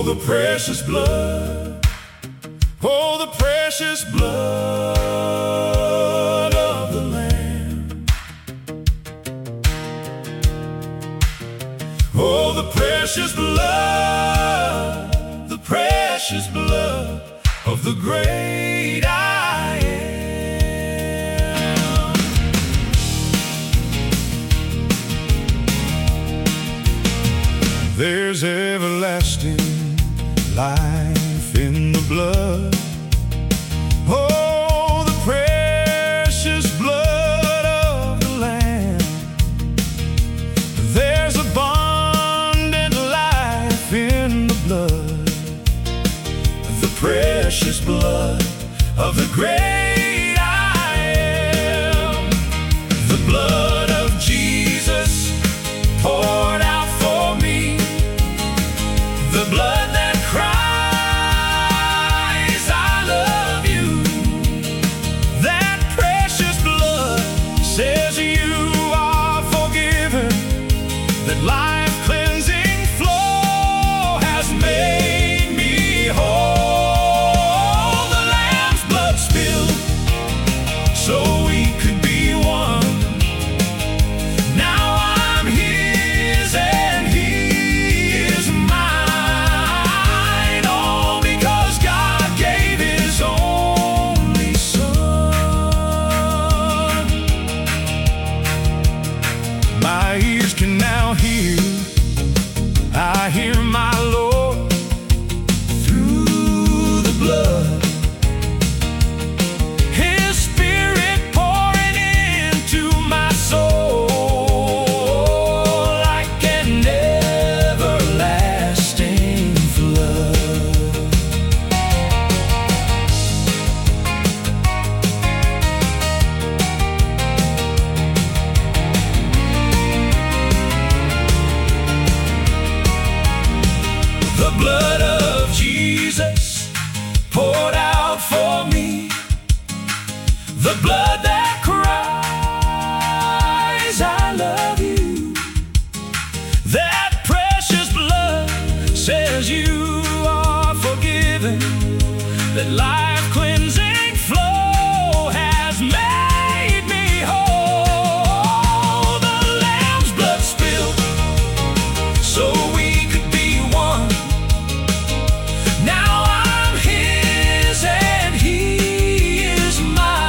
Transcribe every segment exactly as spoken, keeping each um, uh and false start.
the precious blood, oh, the precious blood of the Lamb. Oh, the precious blood, the precious blood of the great I am. There's everlasting life in the blood, oh, the precious blood of the Lamb. There's abundant life in the blood, the precious blood of the great I am. The blood of Jesus poured out for me, the blood that cries, I love you. That precious blood says you are forgiven, that life-cleansing flow has made me whole. The Lamb's blood spilled so we could be one. Now I'm His and He is mine, all because God gave His only Son. My ears can now hear, I hear my Lord through the blood, His Spirit pouring into my soul like an everlasting flood. The blood of Jesus poured out for me, the blood that cries, I love you. That precious blood says you are forgiven, that life-cleansing flow has made me whole. The Lamb's blood spilled so we could be one. Now I'm His and He is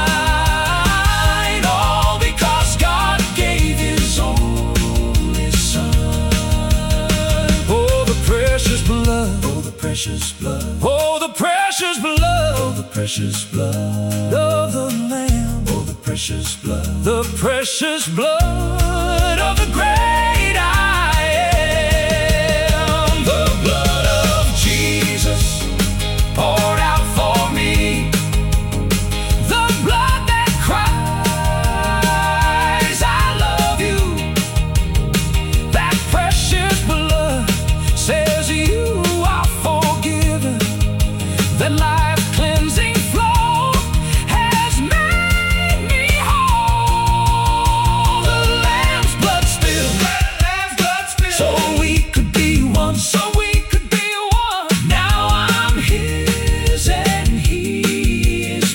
mine, all because God gave His only Son. Oh, the precious blood, oh, the precious blood, oh, the precious blood, oh, the precious blood of the Lamb, oh, the precious blood, the precious blood of the great I am. The blood of Jesus poured out for me, the blood that cries, I love you. That precious blood says you are forgiven, that life-cleansing flow has made me whole. The Lamb's blood spilled so we could be one, so we could be one. Now I'm His and He is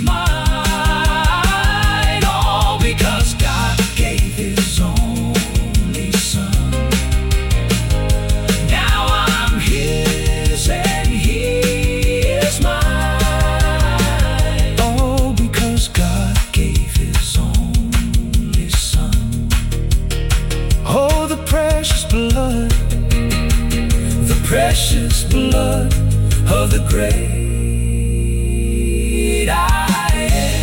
mine, all because God gave His only Son. Now I'm His and He is mine, all because God gave His only Son. Oh, the precious blood, the precious blood of the great I am.